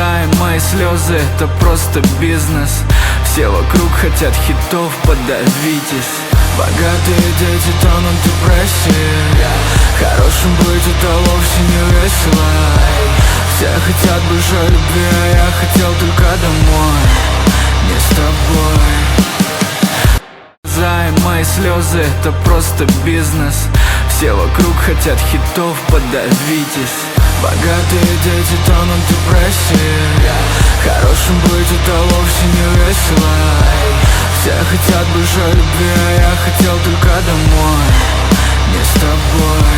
Займ, мои слезы — это просто бизнес. Все вокруг хотят хитов, подавитесь. Богатые дети тонут в депрессии. Хорошим быть — это вовсе не весело. Все хотят большой любви, а я хотел только домой, не с тобой. Займ, мои слезы — это просто бизнес. Все вокруг хотят хитов, подавитесь. Богатые дети тонут в депрессии. Хорошим быть — это вовсе не весело. Все хотят большой любви, а я хотел только домой, не с тобой.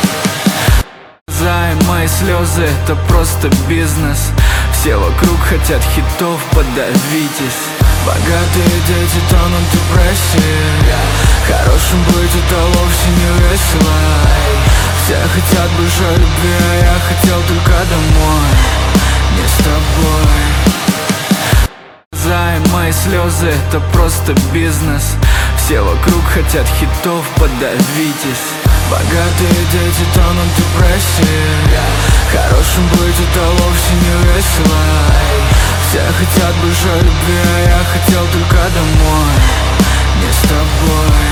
Займ, мои слезы — это просто бизнес. Все вокруг хотят хитов, подавитесь. Богатые дети тонут в депрессии. Хорошим быть — это вовсе не весело. Все хотят большой любви, а я хотел только домой, не с тобой. Займ, мои слезы — это просто бизнес. Все вокруг хотят хитов, подавитесь. Богатые дети тонут в депрессии. Хорошим быть — это вовсе не весело. Все хотят большой любви, а я хотел только домой, не с тобой.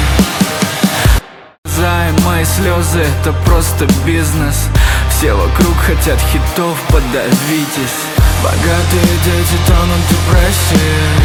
Займ, мои слезы — это просто бизнес. Все вокруг хотят хитов, подавитесь. Богатые дети тонут в депрессии.